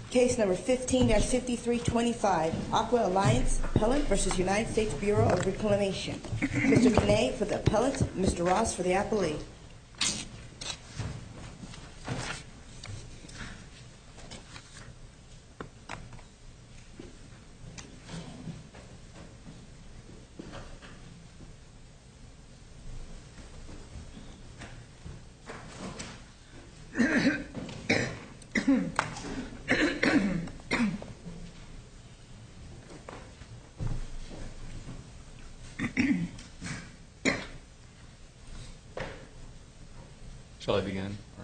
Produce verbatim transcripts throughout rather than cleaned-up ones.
Case number fifteen dash fifty-three twenty-five, Aqua Alliance Appellant versus United States Bureau of Reclamation. Mister Kinney for the appellant, Mister Ross for the appellee. Shall I begin? Or?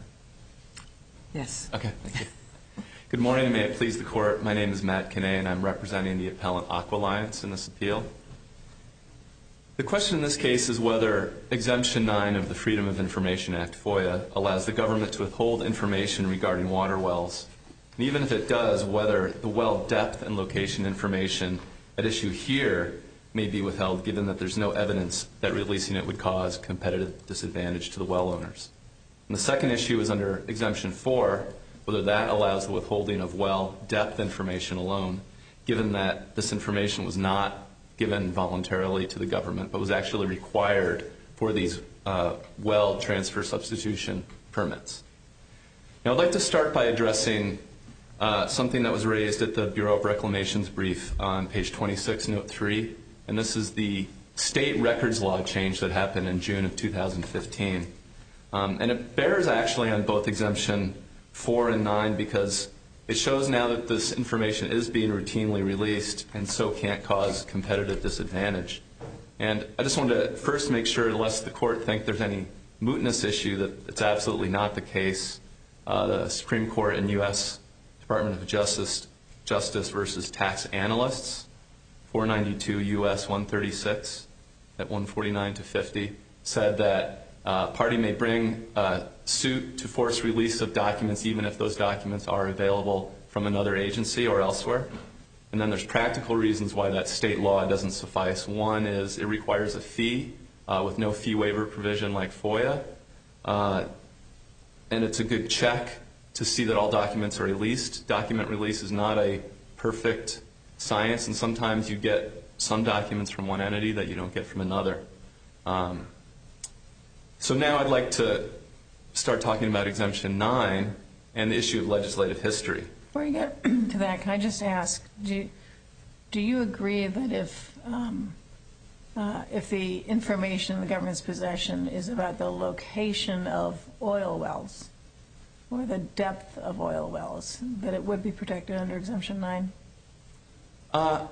Yes. Okay, thank you. Good morning, and may it please the Court. My name is Matt Kinney, and I'm representing the appellant Aqua Alliance in this appeal. The question in this case is whether Exemption nine of the Freedom of Information Act, FOIA, allows the government to withhold information regarding water wells. And even if it does, whether the well depth and location information at issue here may be withheld, given that there's no evidence that releasing it would cause competitive disadvantage to the well owners. And the second issue is under Exemption four, whether that allows the withholding of well depth information alone, given that this information was not given voluntarily to the government, but was actually required for these uh, well transfer substitution permits. Now, I'd like to start by addressing uh, something that was raised at the Bureau of Reclamation's brief on page twenty-six, note three, and this is the state records law change that happened in June of two thousand fifteen. Um, and it bears actually on both Exemption four and nine because it shows now that this information is being routinely released and so can't cause competitive disadvantage. And I just wanted to first make sure, lest the Court think there's any mootness issue, that it's absolutely not the case. Uh, the Supreme Court and U S Department of Justice, Justice versus Tax Analysts, four ninety-two U S one thirty-six at one forty-nine to fifty, said that Uh, party may bring a suit to force release of documents even if those documents are available from another agency or elsewhere. And then there's practical reasons why that state law doesn't suffice. One is it requires a fee uh, with no fee waiver provision like FOIA. Uh, and it's a good check to see that all documents are released. Document release is not a perfect science, and sometimes you get some documents from one entity that you don't get from another. Um, So now I'd like to start talking about Exemption nine and the issue of legislative history. Before you get to that, can I just ask, do you, do you agree that if um, uh, if the information in the government's possession is about the location of oil wells or the depth of oil wells, that it would be protected under Exemption nine? Uh,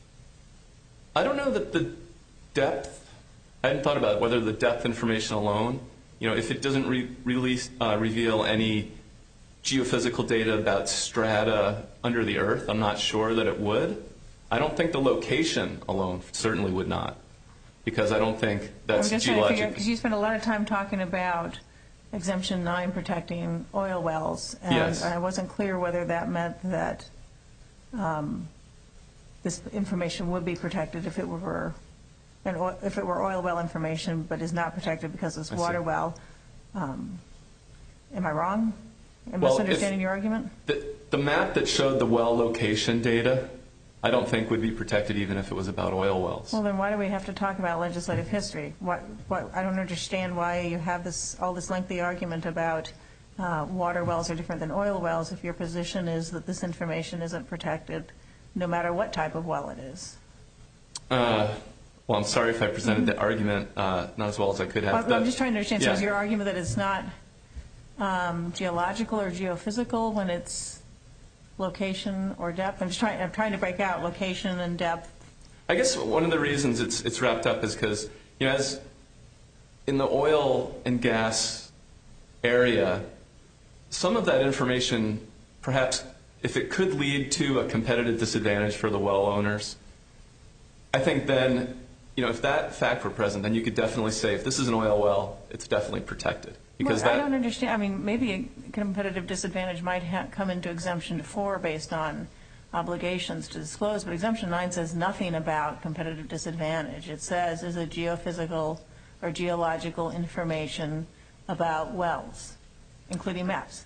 I don't know that the depth, I hadn't thought about whether the depth information alone, you know, if it doesn't re- release, uh, reveal any geophysical data about strata under the earth, I'm not sure that it would. I don't think the location alone certainly would not, because I don't think that's I'm just geologic. trying to figure, because you spent a lot of time talking about Exemption nine protecting oil wells, and yes. I wasn't clear whether that meant that um, this information would be protected if it were And if it were oil well information, but is not protected because it's water well. Um, am I wrong? Am I well, misunderstanding your argument? The, the map that showed the well location data, I don't think would be protected even if it was about oil wells. Well, then why do we have to talk about legislative history? What, what, I don't understand why you have this all this lengthy argument about uh, water wells are different than oil wells if your position is that this information isn't protected no matter what type of well it is. Uh, Well, I'm sorry if I presented the argument uh, not as well as I could have. Well, I'm just trying to understand. Yeah. So is your argument that it's not um, geological or geophysical when it's location or depth? I'm just trying. I'm trying to break out location and depth. I guess one of the reasons it's it's wrapped up is because, you know, as in the oil and gas area, some of that information, perhaps if it could lead to a competitive disadvantage for the well owners, I think then, you know, if that fact were present, then you could definitely say if this is an oil well, it's definitely protected. Because well, that, I don't understand. I mean, maybe a competitive disadvantage might ha- come into Exemption four based on obligations to disclose, but Exemption nine says nothing about competitive disadvantage. It says is a geophysical or geological information about wells, including maps. Yeah.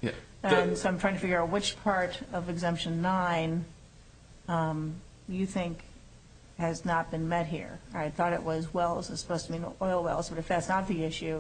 And so I'm trying to figure out which part of Exemption nine um, you think has not been met here. I thought it was wells is supposed to mean oil wells, but if that's not the issue,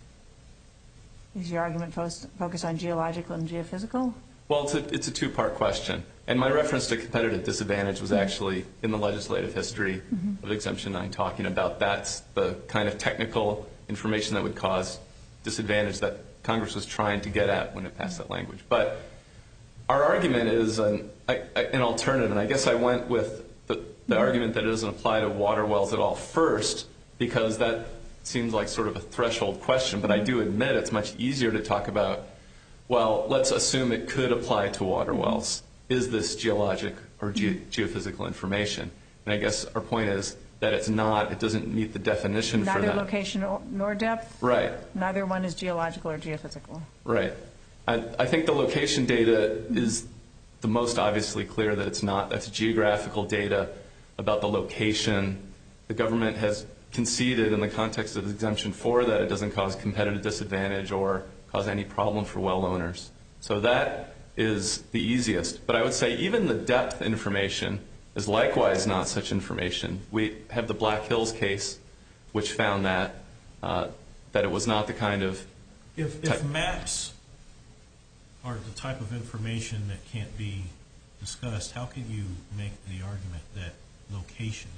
is your argument focused on geological and geophysical? Well, it's a, it's a two-part question. And my reference to competitive disadvantage was actually in the legislative history mm-hmm. of Exemption nine, talking about that's the kind of technical information that would cause disadvantage that Congress was trying to get at when it passed that language. But our argument is an, I, I, an alternative, and I guess I went with the, the mm-hmm. argument that it doesn't apply to water wells at all first, because that seems like sort of a threshold question. But mm-hmm. I do admit it's much easier to talk about, well, let's assume it could apply to water wells. Is this geologic or ge- geophysical information? And I guess our point is that it's not, it doesn't meet the definition Neither for that. Neither location nor depth? Right. Neither one is geological or geophysical? Right. I, I think the location data is the most obviously clear that it's not. That's geographical data about the location. The government has conceded in the context of Exemption four that it doesn't cause competitive disadvantage or cause any problem for well owners. So that is the easiest. But I would say even the depth information is likewise not such information. We have the Black Hills case, which found that uh, that it was not the kind of... If, if maps are the type of information that can't be discussed, how can you make the argument that location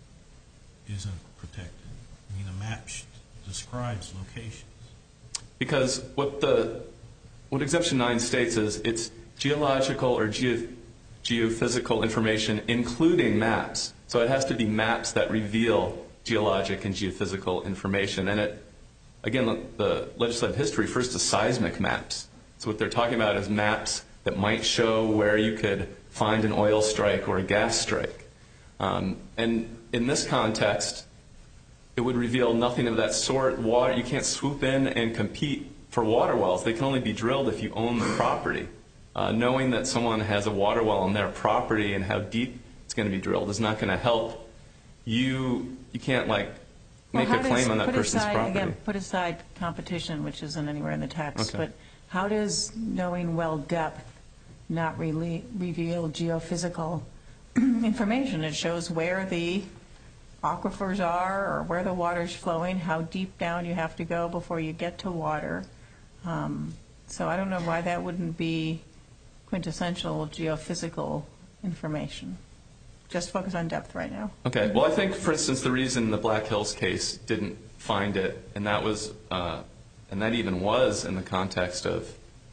isn't protected? I mean, a map sh- describes locations. Because what the what Exemption nine states is it's geological or geo, geophysical information, including maps. So it has to be maps that reveal geologic and geophysical information. And it, again, the legislative history refers to seismic maps. So what they're talking about is maps that might show where you could find an oil strike or a gas strike. Um, and in this context, it would reveal nothing of that sort. Water, you can't swoop in and compete for water wells. They can only be drilled if you own the property. Uh, knowing that someone has a water well on their property and how deep it's going to be drilled is not going to help you. You can't like make well, a claim on that put person's aside, property. Again, put aside competition, which isn't anywhere in the text. Okay. But how does knowing well depth not really reveal geophysical information? It shows where the aquifers are or where the water's flowing, how deep down you have to go before you get to water. Um, so I don't know why that wouldn't be quintessential geophysical information. Just focus on depth right now. Okay. Well, I think, for instance, the reason the Black Hills case didn't find it, and that was, uh, and that even was in the context of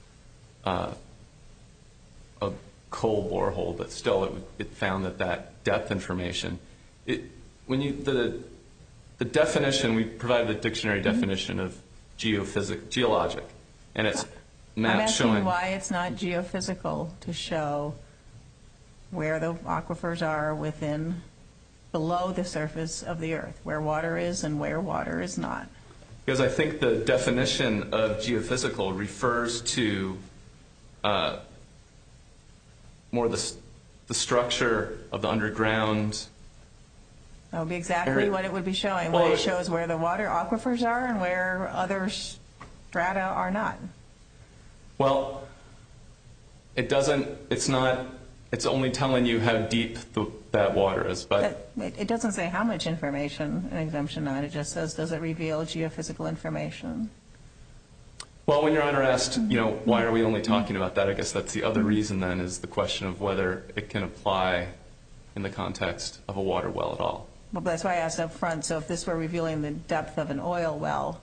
uh, a coal borehole, but still, it, it found that that depth information, it. When you the the definition, we provided the dictionary mm-hmm. definition of geophysic geologic, and it's maps I'm asking showing why it's not geophysical to show where the aquifers are within below the surface of the earth, where water is and where water is not. Because I think the definition of geophysical refers to uh, more the the structure of the underground. That would be exactly what it would be showing. Well, What it shows where the water aquifers are and where other strata are not. Well, it doesn't. It's not. It's only telling you how deep the, that water is. But it, it doesn't say how much information in Exemption nine. It just says, does it reveal geophysical information? Well, when Your Honor asked, you know, why are we only talking about that? I guess that's the other reason. Then is the question of whether it can apply in the context of a water well at all. Well, that's why I asked up front. So if this were revealing the depth of an oil well,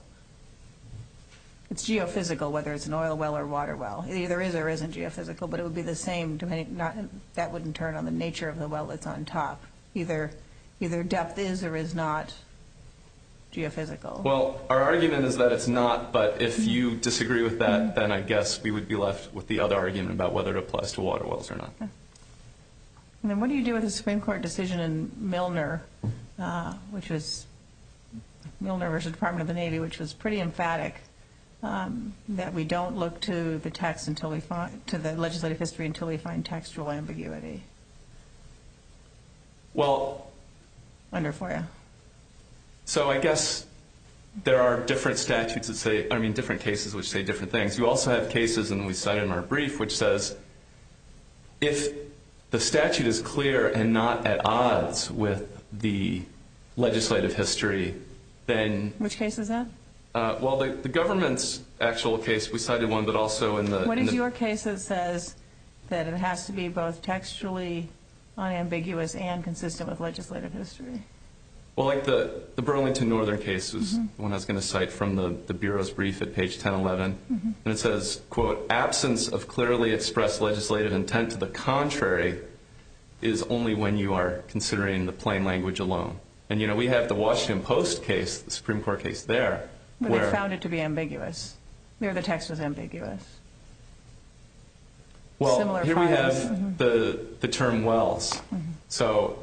it's geophysical, whether it's an oil well or water well. It either is or isn't geophysical, but it would be the same. Depending, not, that wouldn't turn on the nature of the well that's on top. Either, either depth is or is not geophysical. Well, our argument is that it's not, but if you disagree with that, mm-hmm. then I guess we would be left with the other argument about whether it applies to water wells or not. Okay. And then what do you do with the Supreme Court decision in Milner, uh, which was Milner versus Department of the Navy, which was pretty emphatic um, that we don't look to the text until we find, to the legislative history until we find textual ambiguity? Well, under FOIA. So I guess there are different statutes that say, I mean, different cases which say different things. You also have cases, and we cited in our brief, which says if the statute is clear and not at odds with the legislative history, then... Which case is that? Uh, well, the, the government's actual case, we cited one, but also in the... What in is the, your case that says that it has to be both textually unambiguous and consistent with legislative history? Well, like the, the Burlington Northern case was mm-hmm. the one I was going to cite from the, the Bureau's brief at page ten eleven. Mm-hmm. And it says, quote, absence of clearly expressed legislative intent to the contrary is only when you are considering the plain language alone. And, you know, we have the Washington Post case, the Supreme Court case there. But where they found it to be ambiguous. There the text was ambiguous. Well, Similar here files. we have mm-hmm. the, the term wells. Mm-hmm. So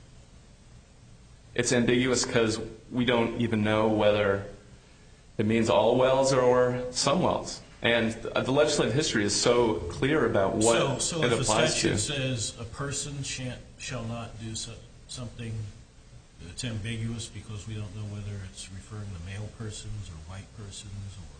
it's ambiguous because we don't even know whether it means all wells or some wells. And the legislative history is so clear about what so, so it if applies to. So if a statute says a person shan't, shall not do so, something that's ambiguous because we don't know whether it's referring to male persons or white persons or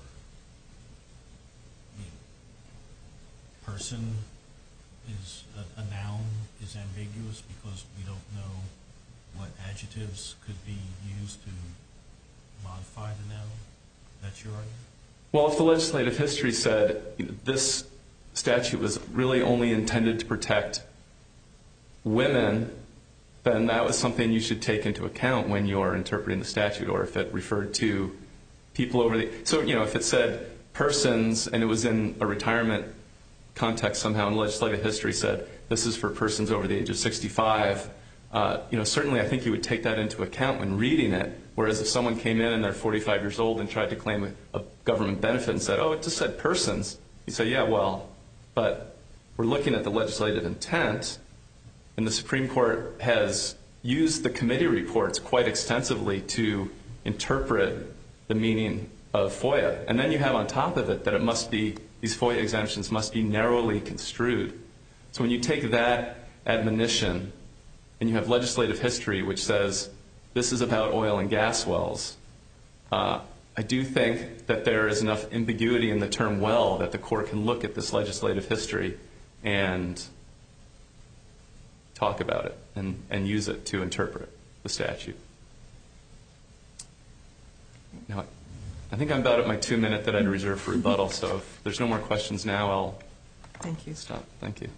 you know, person is a, a noun is ambiguous because we don't know what adjectives could be used to modify the noun? That's your argument? Well, if the legislative history said you know, this statute was really only intended to protect women, then that was something you should take into account when you're interpreting the statute, or if it referred to people over the... So, you know, if it said persons and it was in a retirement context somehow, and legislative history said this is for persons over the age of sixty-five, uh, you know, certainly I think you would take that into account when reading it, whereas if someone came in and they're forty-five years old and tried to claim a, a government benefit and said, oh, it just said persons, you say, yeah, well, but we're looking at the legislative intent, and the Supreme Court has used the committee reports quite extensively to interpret the meaning of FOIA. And then you have on top of it that it must be, these FOIA exemptions must be narrowly construed. So when you take that admonition and you have legislative history which says this is about oil and gas wells, uh, I do think that there is enough ambiguity in the term well that the court can look at this legislative history and talk about it and, and use it to interpret the statute. Now, I think I'm about at my two minute that I'd reserved for rebuttal, so if there's no more questions now, I'll Thank you. stop. Thank you.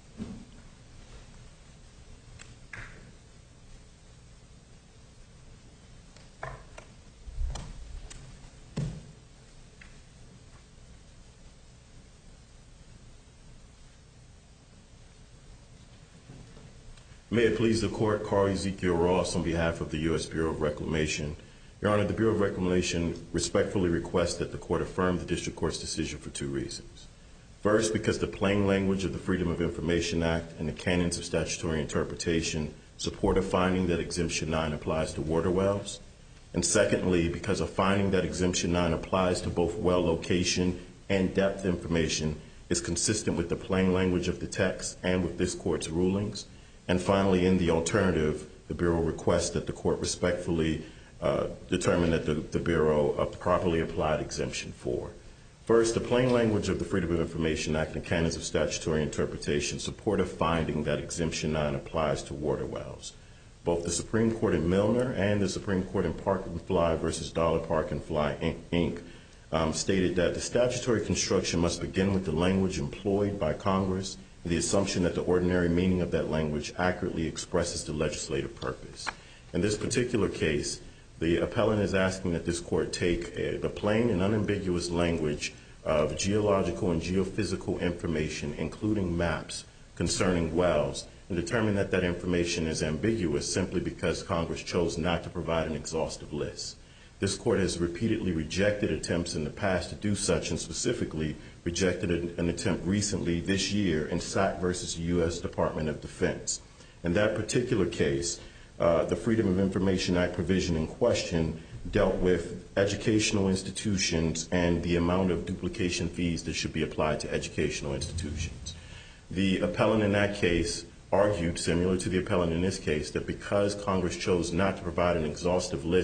May it please the Court, Carl Ezekiel Ross on behalf of the U S Bureau of Reclamation. Your Honor, the Bureau of Reclamation respectfully requests that the Court affirm the District Court's decision for two reasons. First, because the plain language of the Freedom of Information Act and the canons of statutory interpretation support a finding that Exemption nine applies to water wells. And secondly, because a finding that Exemption nine applies to both well location and depth information is consistent with the plain language of the text and with this Court's rulings. And finally, in the alternative, the Bureau requests that the Court respectfully uh, determine that the, the Bureau uh, properly applied Exemption four. First, the plain language of the Freedom of Information Act and canons of statutory interpretation support a finding that Exemption nine applies to water wells. Both the Supreme Court in Milner and the Supreme Court in Park and Fly versus Dollar Park and Fly, Incorporated um, stated that the statutory construction must begin with the language employed by Congress, the assumption that the ordinary meaning of that language accurately expresses the legislative purpose. In this particular case, the appellant is asking that this Court take uh, the plain and unambiguous language of geological and geophysical information, including maps concerning wells, and determine that that information is ambiguous simply because Congress chose not to provide an exhaustive list. This Court has repeatedly rejected attempts in the past to do such, and specifically rejected an attempt recently this year in Sack versus U S Department of Defense. In that particular case, uh, the Freedom of Information Act provision in question dealt with educational institutions and the amount of duplication fees that should be applied to educational institutions. The appellant in that case argued, similar to the appellant in this case, that because Congress chose not to provide an exhaustive list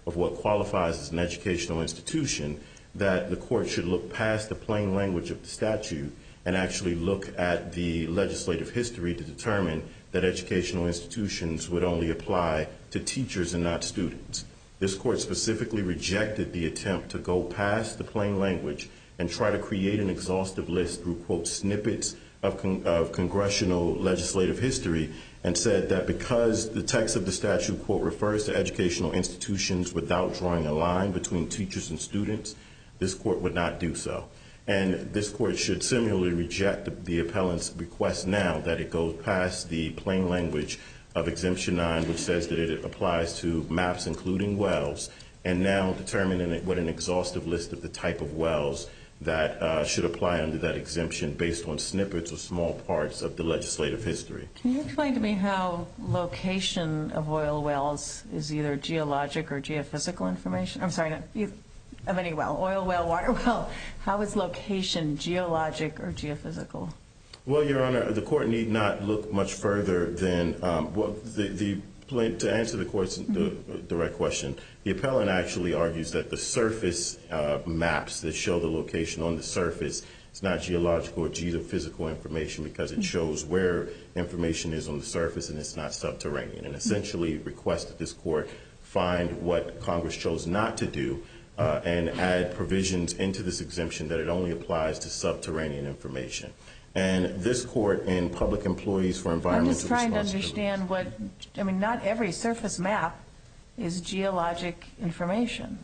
of what qualifies as an educational institution, that the court should look past the plain language of the statute and actually look at the legislative history to determine that educational institutions would only apply to teachers and not students. This court specifically rejected the attempt to go past the plain language and try to create an exhaustive list through, quote, snippets of, con- of congressional legislative history, and said that because the text of the statute, quote, refers to educational institutions without drawing a line between teachers and students, this court would not do so. And this court should similarly reject the, the appellant's request now that it goes past the plain language of Exemption nine, which says that it applies to maps including wells, and now determine what an exhaustive list of the type of wells that uh, should apply under that exemption based on snippets or small parts of the legislative history. Can you explain to me how location of oil wells is either geologic or geophysical information? I'm sorry, not, of any well, oil well, water well. How is location geologic or geophysical? Well, Your Honor, the court need not look much further than, um, well, the, the to answer the court's mm-hmm. direct question, the appellant actually argues that the surface uh, maps that show the location on the surface is not geological or geophysical information because it shows where information is on the surface and it's not subterranean, and essentially request that this court find what Congress chose not to do uh, and add provisions into this exemption that it only applies to subterranean information. And this court in Public Employees for Environmental Responsibility. I'm just trying to understand what, I mean, not every surface map is geologic information,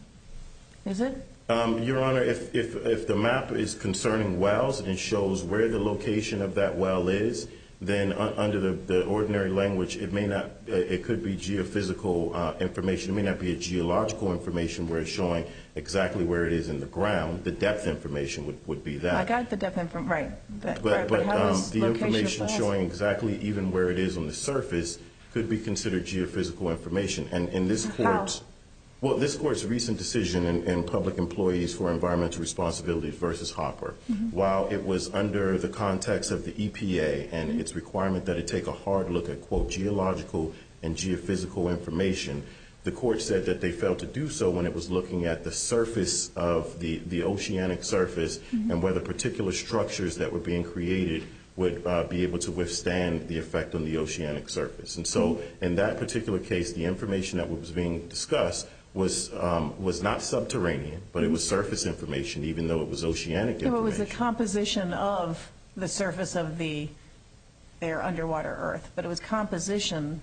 is it? Um, Your Honor, if, if, if the map is concerning wells and it shows where the location of that well is, then uh, under the, the ordinary language, it may not, uh, it could be geophysical uh, information. It may not be a geological information where it's showing exactly where it is in the ground. The depth information would, would be that. I got the depth information, right. But, but, right, but, but how um, is the information possible? showing exactly even where it is on the surface could be considered geophysical information. And in this court's, how? Well, this court's recent decision in, in Public Employees for Environmental Responsibility versus Hopper, mm-hmm. while it was under the context of the E P A and mm-hmm. its requirement that it take a hard look at, quote, geological and geophysical information, the court said that they failed to do so when it was looking at the surface of the, the oceanic surface mm-hmm. and whether particular structures that were being created would uh, be able to withstand the effect on the oceanic surface. And so mm-hmm. in that particular case, the information that was being discussed was um, was not subterranean, but it was surface information, even though it was oceanic information. So it was the composition of the surface of the their underwater earth, but it was composition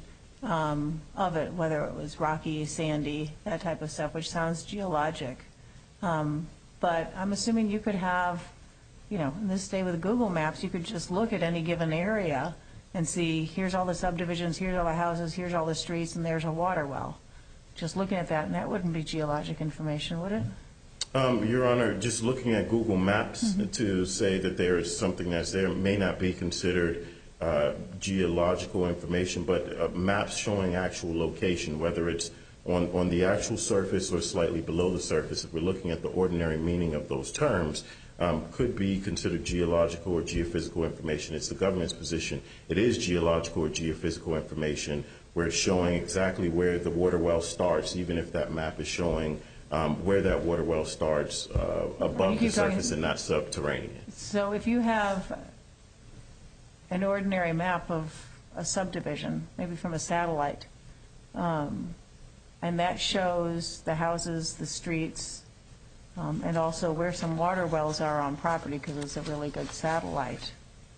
um, of it, whether it was rocky, sandy, that type of stuff, which sounds geologic. Um, but I'm assuming you could have, you know, in this day with Google Maps, you could just look at any given area and see, here's all the subdivisions, here's all the houses, here's all the streets, and there's a water well. Just looking at that, and that wouldn't be geologic information, would it? Um, Your Honor, just looking at Google Maps mm-hmm. to say that there is something that's there may not be considered uh, geological information, but uh, maps showing actual location, whether it's on, on the actual surface or slightly below the surface, if we're looking at the ordinary meaning of those terms, um, could be considered geological or geophysical information. It's the government's position. It is geological or geophysical information where it's showing exactly where the water well starts, even if that map is showing um, where that water well starts uh, above the surface and not subterranean. So if you have an ordinary map of a subdivision, maybe from a satellite, um, and that shows the houses, the streets, um, and also where some water wells are on property because it's a really good satellite,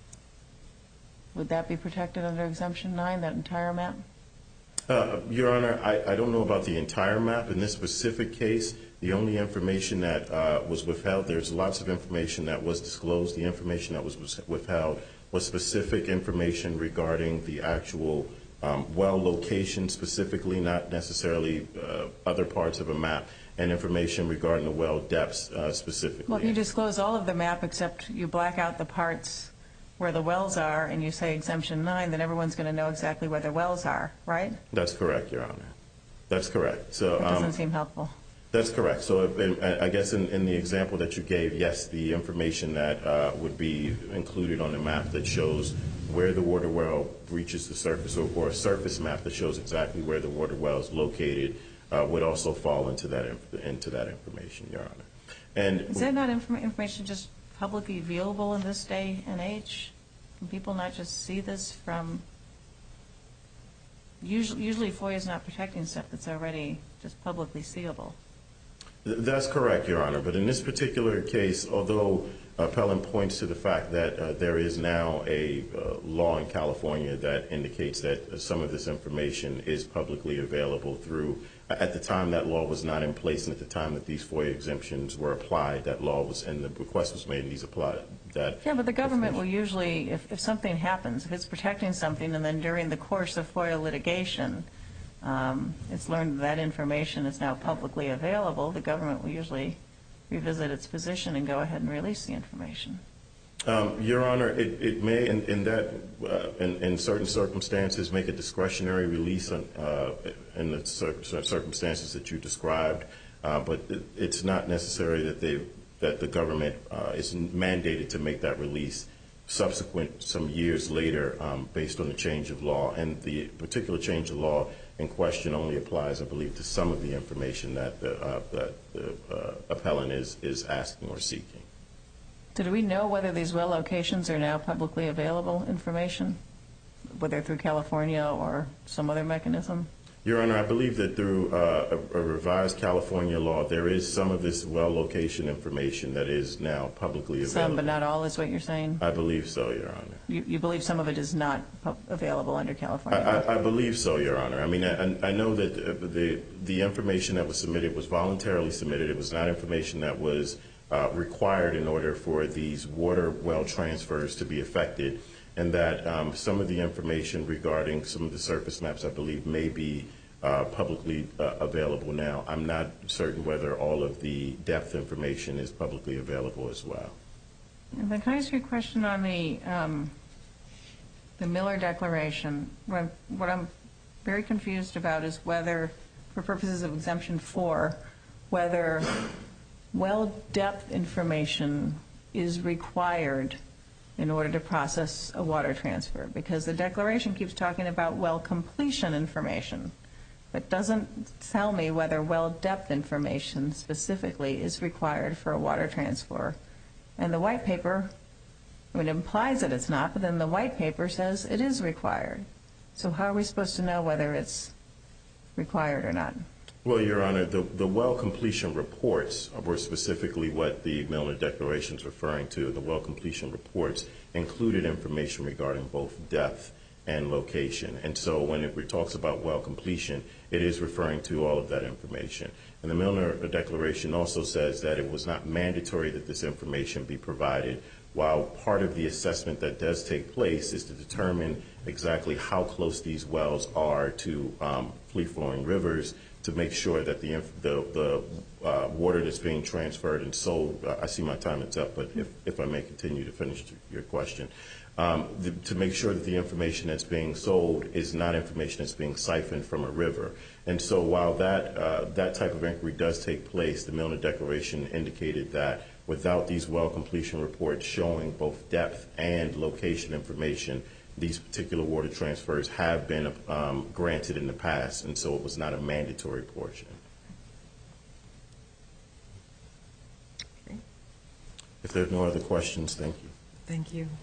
would that be protected under Exemption nine, that entire map? Uh, Your Honor, I, I don't know about the entire map. In this specific case, the only information that uh, was withheld, there's lots of information that was disclosed. The information that was withheld was specific information regarding the actual um, well location specifically, not necessarily uh, other parts of a map, and information regarding the well depths uh, specifically. Well, if you disclose all of the map except you black out the parts where the wells are and you say Exemption nine, then everyone's going to know exactly where the wells are, right? That's correct, Your Honor. That's correct. So that doesn't um, seem helpful. That's correct. So if, I guess in, in the example that you gave, yes, the information that uh, would be included on the map that shows where the water well reaches the surface, or, or a surface map that shows exactly where the water well is located, uh, would also fall into that inf- into that information, Your Honor. And is that not inform- information just publicly available in this day and age? Can people not just see this from? Usually, usually FOIA is not protecting stuff that's already just publicly seeable. That's correct, Your Honor. But in this particular case, although appellant points to the fact that uh, there is now a uh, law in California that indicates that some of this information is publicly available through, at the time that law was not in place, and at the time that these FOIA exemptions were applied, that law was, and the request was made, and these applied. That yeah, but the government will usually, if, if something happens, if it's protecting something, and then during the course of FOIA litigation, um, it's learned that, that information is now publicly available, the government will usually revisit its position and go ahead and release the information. Um, Your Honor, it, it may, in, in that, uh, in, in certain circumstances, make a discretionary release on, uh, in the cir- circumstances that you described, uh, but it, it's not necessary that they, that the government uh, is mandated to make that release subsequent some years later, um, based on the change of law. And the particular change of law in question only applies, I believe, to some of the information that the, uh, that the uh, appellant is is asking or seeking. So do we know whether these well locations are now publicly available information, whether through California or some other mechanism? Your Honor, I believe that through uh, a, a revised California law, there is some of this well location information that is now publicly available. Some, but not all, is what you're saying? I believe so, Your Honor. You, you believe some of it is not pub- available under California I, law? I, I believe so, Your Honor. I mean, I, I know that the the information that was submitted was voluntarily submitted. It was not information that was uh, required in order for these water well transfers to be effected, and that um, some of the information regarding some of the surface maps, I believe, may be uh, publicly uh, available now. I'm not certain whether all of the depth information is publicly available as well. And then can I ask you a question on the um, the Miller Declaration? What I'm, what I'm very confused about is whether, for purposes of Exemption four, whether well depth information is required in order to process a water transfer, because the Declaration keeps talking about well completion information, but doesn't tell me whether well depth information specifically is required for a water transfer. And the white paper, I mean, it implies that it's not, but then the white paper says it is required. So how are we supposed to know whether it's required or not? Well, Your Honor, the, the well completion reports were specifically what the Miller Declaration is referring to. The well completion reports included information regarding both depth and location. And so when it talks about well completion, it is referring to all of that information. And the Miller Declaration also says that it was not mandatory that this information be provided, while part of the assessment that does take place is to determine exactly how close these wells are to um, free-flowing rivers, to make sure that the the, the uh, water that's being transferred and sold, uh, I see my time is up, but if, if I may continue to finish your question, um, the, to make sure that the information that's being sold is not information that's being siphoned from a river. And so while that, uh, that type of inquiry does take place, the Milner Declaration indicated that without these well completion reports showing both depth and location information, these particular water transfers have been um, granted in the past, and so it was not a mandatory portion. Okay. If there are no other questions, thank you. Thank you.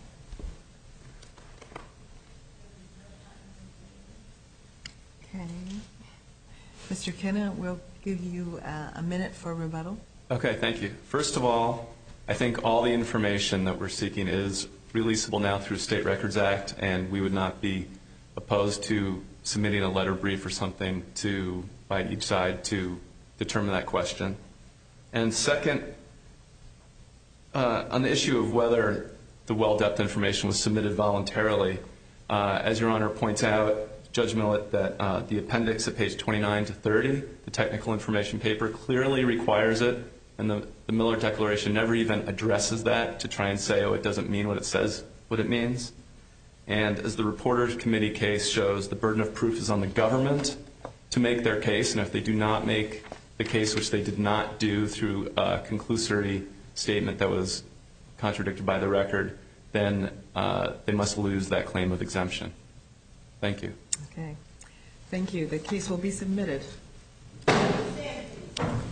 Okay. Mister Kenna, we'll give you uh, a minute for rebuttal. Okay, thank you. First of all, I think all the information that we're seeking is releasable now through State Records Act, and we would not be opposed to submitting a letter brief or something to by each side to determine that question. And second, uh, on the issue of whether the well depth information was submitted voluntarily, uh, as Your Honor points out, Judge Millett, that uh, the appendix at page twenty-nine to thirty, the technical information paper, clearly requires it. And the, the Miller Declaration never even addresses that to try and say, oh, it doesn't mean what it says, what it means. And as the Reporters Committee case shows, the burden of proof is on the government to make their case. And if they do not make the case, which they did not do through a conclusory statement that was contradicted by the record, then uh, they must lose that claim of exemption. Thank you. Okay. Thank you. The case will be submitted.